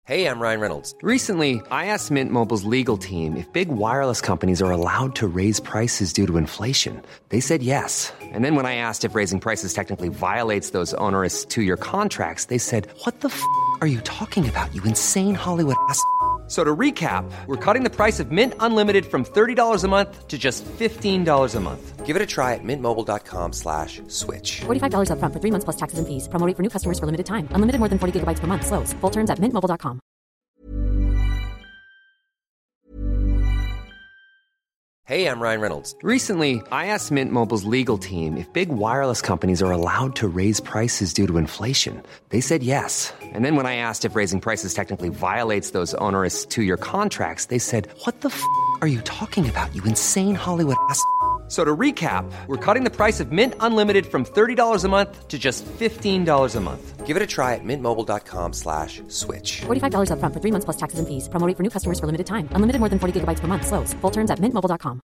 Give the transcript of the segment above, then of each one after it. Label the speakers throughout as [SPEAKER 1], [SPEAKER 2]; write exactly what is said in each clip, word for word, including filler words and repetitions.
[SPEAKER 1] Hey, I'm Ryan Reynolds.
[SPEAKER 2] Recently, I asked Mint Mobile's legal team if big wireless companies are allowed to raise prices due to inflation. They said yes. And then when I asked if raising prices technically violates those onerous two-year contracts, they said, what the f*** are you talking about, you insane Hollywood ass f- So to recap, we're cutting the price of Mint Unlimited from thirty dollars a month to just fifteen dollars a month.
[SPEAKER 1] Give it a try at mintmobile.com slash switch.
[SPEAKER 3] forty-five dollars up front for three months plus taxes and fees. Promo rate for new customers for limited time. Unlimited more than forty gigabytes per month. Slows full terms at mint mobile dot com.
[SPEAKER 1] Hey, I'm Ryan Reynolds.
[SPEAKER 2] Recently, I asked Mint Mobile's legal team if big wireless companies are allowed to raise prices due to inflation. They said yes. And then when I asked if raising prices technically violates those onerous two-year contracts, they said, what the f*** are you talking about, you insane Hollywood ass f- So to recap, we're cutting the price of Mint Unlimited from thirty dollars a month to just fifteen dollars a month.
[SPEAKER 1] Give it a try at mintmobile.com slash switch.
[SPEAKER 3] forty-five dollars up front for three months plus taxes and fees. Promo rate for new customers for limited time. Unlimited more than forty gigabytes per month. Slows full terms at mint mobile dot com.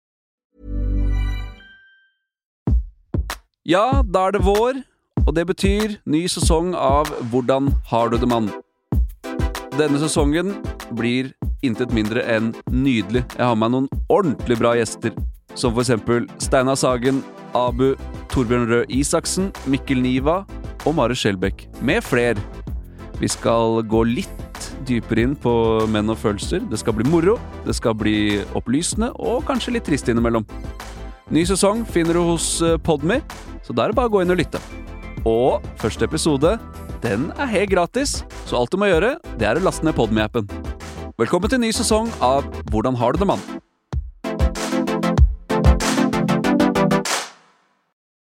[SPEAKER 4] Ja, da er det vår, og det betyr ny sesong av Hvordan har du det, mann? Denne sesongen blir intet mindre enn nydelig. Jeg har med noen ordentlig bra gjester, som for eksempel Steinar Sagen, Abu, Torbjørn Røe Isaksen, Mikkel Niva og Mare Skjelbæk, med fler. Vi skal gå litt dypere inn på menn og følelser. Det skal bli moro, det skal bli opplysende og kanskje litt trist innimellom. Ny sesong finner du hos Podme, så da er det bare å gå inn og lytte. Og første episode, den er helt gratis, så alt du må gjøre, det er å laste ned Podme-appen. Velkommen til ny sesong av Hvordan har du det, mann?